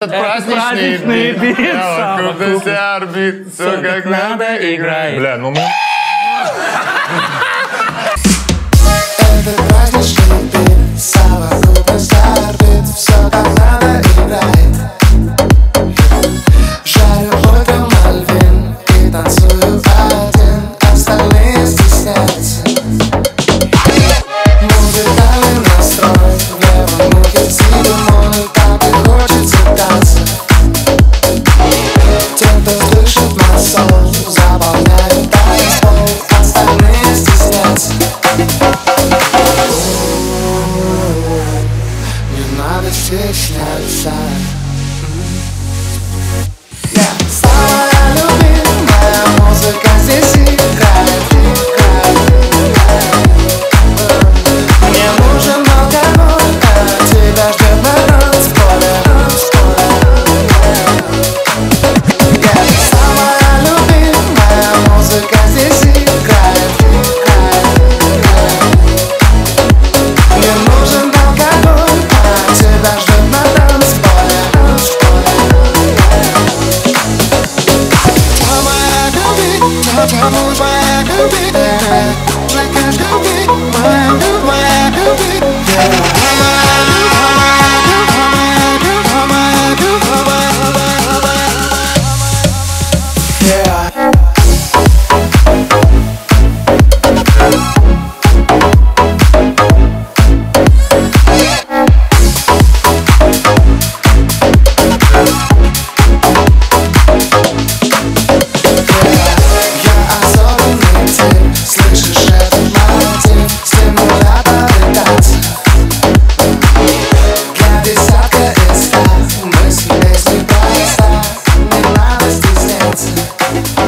Праздничный бит, вокруг орбит, все как надо играет. Бля, ну мы... Это праздничный бит, совокупность орбит, все как надо играет. Жарю утром Мальвин и танцую один, остальные стесняются. Музыкальный настрой, в левом ухе седьмой, так и хочется танца. Те, кто слышит мой сон, заполняют танцпол, остальные стеснятся. Не надо стесняться. Самая любимая музыка здесь играет. Мне нужен алкоголь, а тебя ждет на танцполе. Самая любимая музыка здесь играет. Мне нужен алкоголь, а тебя ждет на танцполе.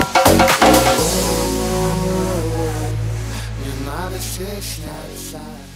Не надо стесняться.